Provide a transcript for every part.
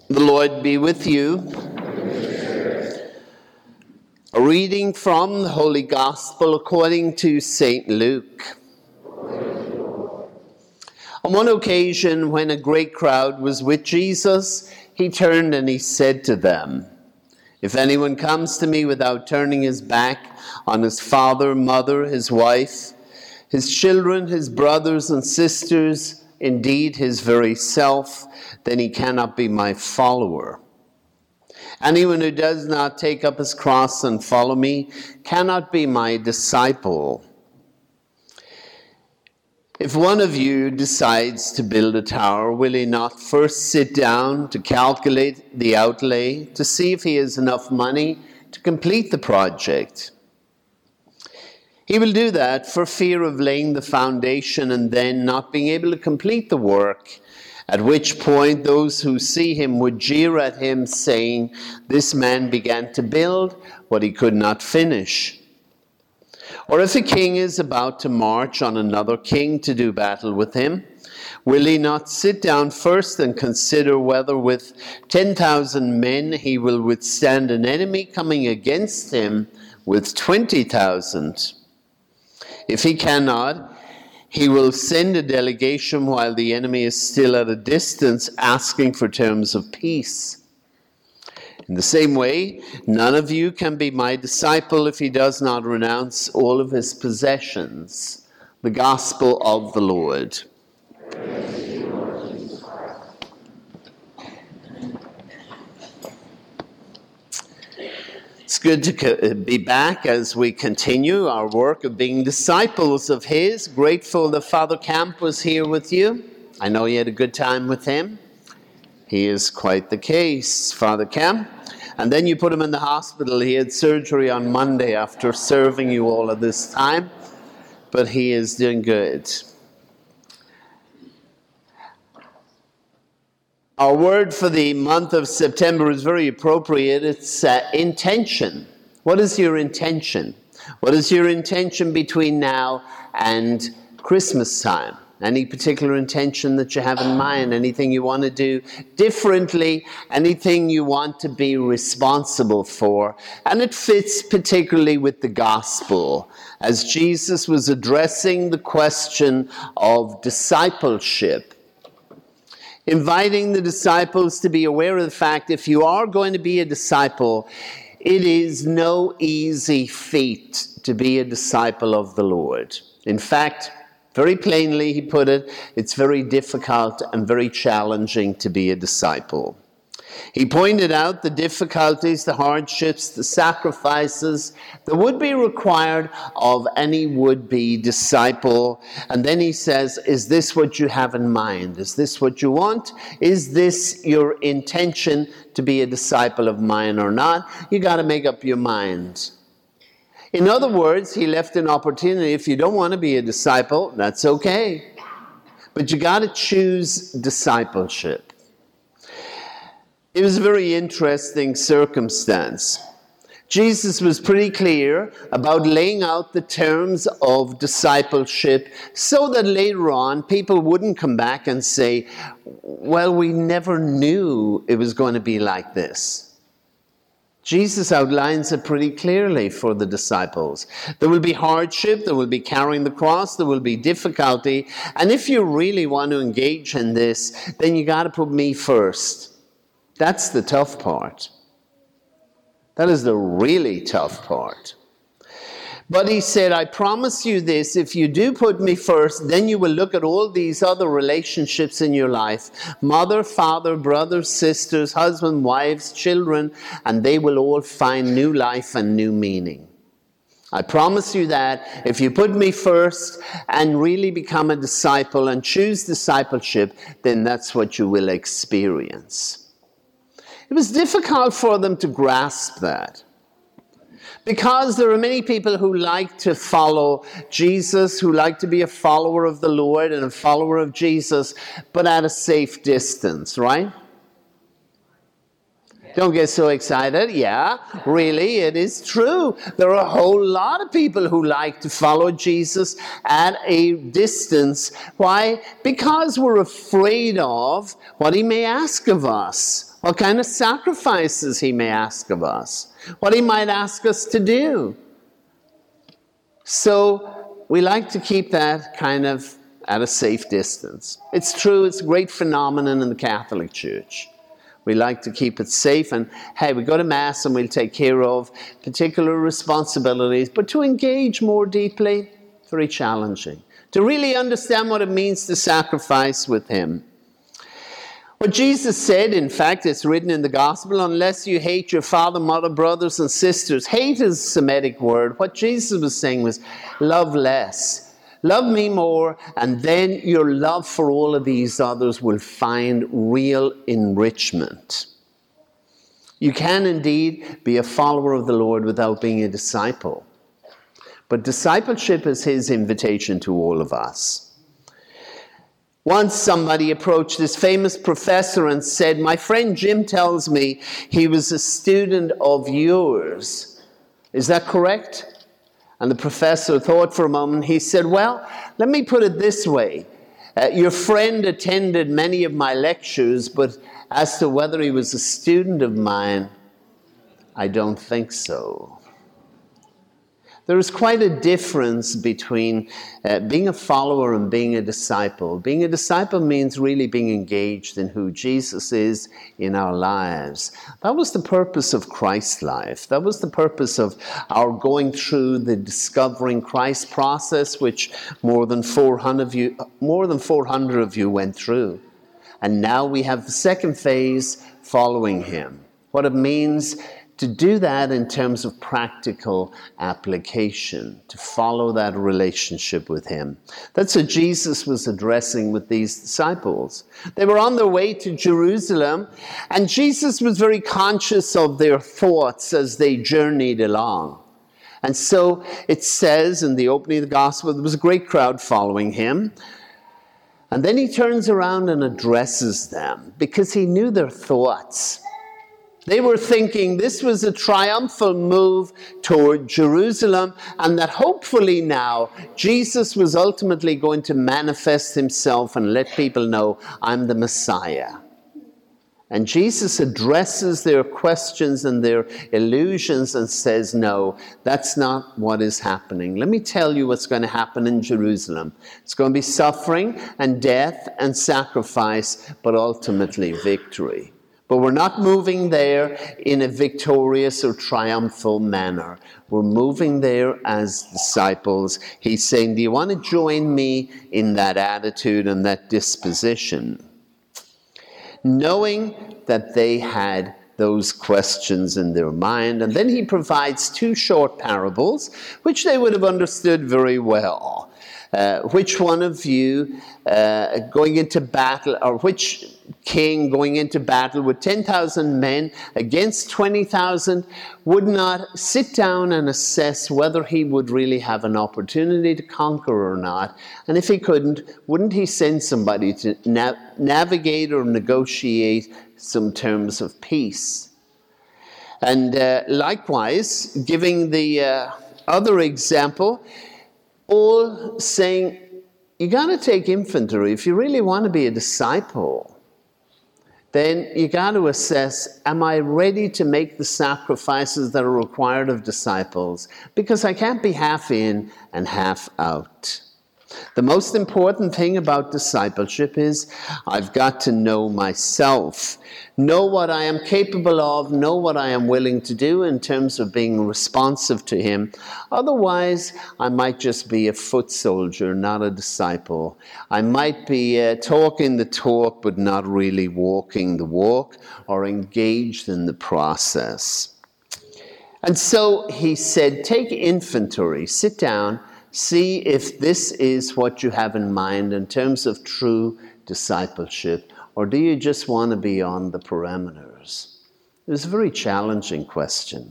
The Lord be with you. A reading from the Holy Gospel according to St. Luke. On one occasion, when a great crowd was with Jesus, he turned and he said to them, "If anyone comes to me without turning his back on his father, mother, his wife, his children, his brothers and sisters, indeed his very self, then he cannot be my follower. Anyone who does not take up his cross and follow me cannot be my disciple. If one of you decides to build a tower, will he not first sit down to calculate the outlay to see if he has enough money to complete the project? He will do that for fear of laying the foundation and then not being able to complete the work, at which point those who see him would jeer at him, saying, 'This man began to build what he could not finish.' Or if a king is about to march on another king to do battle with him, will he not sit down first and consider whether with 10,000 men he will withstand an enemy coming against him with 20,000? If he cannot, he will send a delegation while the enemy is still at a distance, asking for terms of peace. In the same way, none of you can be my disciple if he does not renounce all of his possessions." The Gospel of the Lord. It's good to be back as we continue our work of being disciples of his. Grateful that Father Camp was here with you. I know you had a good time with him. He is quite the case, Father Camp. And then you put him in the hospital. He had surgery on Monday after serving you all of this time. But he is doing good. Our word for the month of September is very appropriate. It's intention. What is your intention? What is your intention between now and Christmas time? Any particular intention that you have in mind? Anything you want to do differently? Anything you want to be responsible for? And it fits particularly with the gospel, as Jesus was addressing the question of discipleship, inviting the disciples to be aware of the fact if you are going to be a disciple, it is no easy feat to be a disciple of the Lord. In fact, very plainly he put it, it's very difficult and very challenging to be a disciple. He pointed out the difficulties, the hardships, the sacrifices that would be required of any would-be disciple. And then he says, is this what you have in mind? Is this what you want? Is this your intention to be a disciple of mine or not? You got to make up your mind. In other words, he left an opportunity. If you don't want to be a disciple, that's okay. But you got to choose discipleship. It was a very interesting circumstance. Jesus was pretty clear about laying out the terms of discipleship so that later on people wouldn't come back and say, well, we never knew it was going to be like this. Jesus outlines it pretty clearly for the disciples. There will be hardship, there will be carrying the cross, there will be difficulty. And if you really want to engage in this, then you got to put me first. That's the tough part. That is the really tough part. But he said, I promise you this, if you do put me first, then you will look at all these other relationships in your life. Mother, father, brothers, sisters, husband, wives, children, and they will all find new life and new meaning. I promise you that if you put me first and really become a disciple and choose discipleship, then that's what you will experience. It was difficult for them to grasp that. Because there are many people who like to follow Jesus, who like to be a follower of the Lord and a follower of Jesus, but at a safe distance, right? Don't get so excited. Yeah, really, it is true. There are a whole lot of people who like to follow Jesus at a distance. Why? Because we're afraid of what he may ask of us, what kind of sacrifices he may ask of us, what he might ask us to do. So we like to keep that kind of at a safe distance. It's true, it's a great phenomenon in the Catholic Church. We like to keep it safe, and hey, we go to Mass and we'll take care of particular responsibilities, but to engage more deeply, very challenging. To really understand what it means to sacrifice with him. What Jesus said, in fact, it's written in the Gospel, unless you hate your father, mother, brothers, and sisters. Hate is a Semitic word. What Jesus was saying was, love less. Love me more, and then your love for all of these others will find real enrichment. You can indeed be a follower of the Lord without being a disciple. But discipleship is his invitation to all of us. Once somebody approached this famous professor and said, my friend Jim tells me he was a student of yours. Is that correct? And the professor thought for a moment. He said, well, let me put it this way. Your friend attended many of my lectures, but as to whether he was a student of mine, I don't think so. There is quite a difference between being a follower and being a disciple. Being a disciple means really being engaged in who Jesus is in our lives. That was the purpose of Christ's life. That was the purpose of our going through the Discovering Christ process, which more than 400 of you went through. And now we have the second phase, following him. What it means to do that in terms of practical application, to follow that relationship with him. That's what Jesus was addressing with these disciples. They were on their way to Jerusalem, and Jesus was very conscious of their thoughts as they journeyed along. And so it says in the opening of the gospel, there was a great crowd following him. And then he turns around and addresses them because he knew their thoughts. They were thinking this was a triumphal move toward Jerusalem, and that hopefully now Jesus was ultimately going to manifest himself and let people know, I'm the Messiah. And Jesus addresses their questions and their illusions and says, no, that's not what is happening. Let me tell you what's going to happen in Jerusalem. It's going to be suffering and death and sacrifice, but ultimately victory. But we're not moving there in a victorious or triumphal manner. We're moving there as disciples. He's saying, do you want to join me in that attitude and that disposition? Knowing that they had those questions in their mind. And then he provides two short parables, which they would have understood very well. Which one of you going into battle, or which king going into battle with 10,000 men against 20,000 would not sit down and assess whether he would really have an opportunity to conquer or not? And if he couldn't, wouldn't he send somebody to navigate or negotiate some terms of peace? And likewise, giving the other example, all saying, you got to take infantry. If you really want to be a disciple, then you got to assess, am I ready to make the sacrifices that are required of disciples? Because I can't be half in and half out. The most important thing about discipleship is I've got to know myself, know what I am capable of, know what I am willing to do in terms of being responsive to him. Otherwise, I might just be a foot soldier, not a disciple. I might be talking the talk, but not really walking the walk or engaged in the process. And so he said, take inventory, sit down, see if this is what you have in mind in terms of true discipleship, or do you just want to be on the perimeters? It was a very challenging question.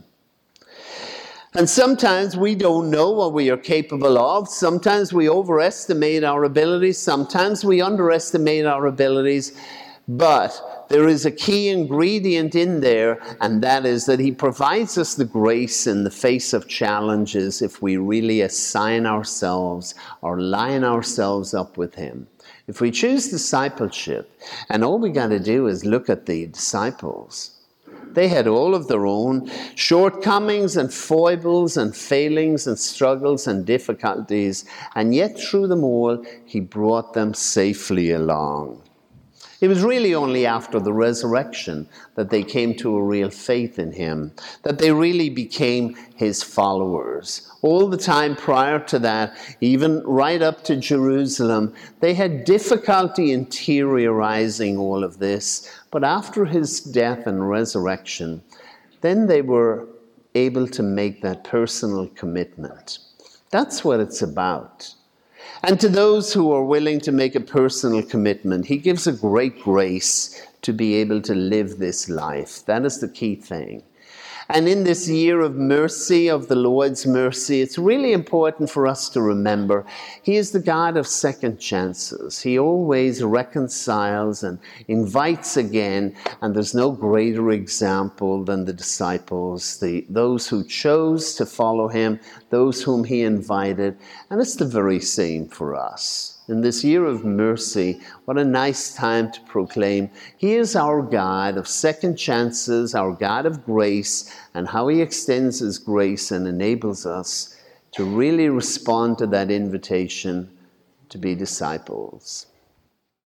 And sometimes we don't know what we are capable of. Sometimes we overestimate our abilities. Sometimes we underestimate our abilities. But there is a key ingredient in there, and that is that he provides us the grace in the face of challenges if we really assign ourselves or line ourselves up with him. If we choose discipleship, and all we got to do is look at the disciples, they had all of their own shortcomings and foibles and failings and struggles and difficulties, and yet through them all, he brought them safely along. It was really only after the resurrection that they came to a real faith in him, that they really became his followers. All the time prior to that, even right up to Jerusalem, they had difficulty interiorizing all of this. But after his death and resurrection, then they were able to make that personal commitment. That's what it's about. And to those who are willing to make a personal commitment, he gives a great grace to be able to live this life. That is the key thing. And in this year of mercy, of the Lord's mercy, it's really important for us to remember he is the God of second chances. He always reconciles and invites again, and there's no greater example than the disciples, those who chose to follow him, those whom he invited, and it's the very same for us. In this year of mercy, what a nice time to proclaim he is our God of second chances, our God of grace, and how he extends his grace and enables us to really respond to that invitation to be disciples.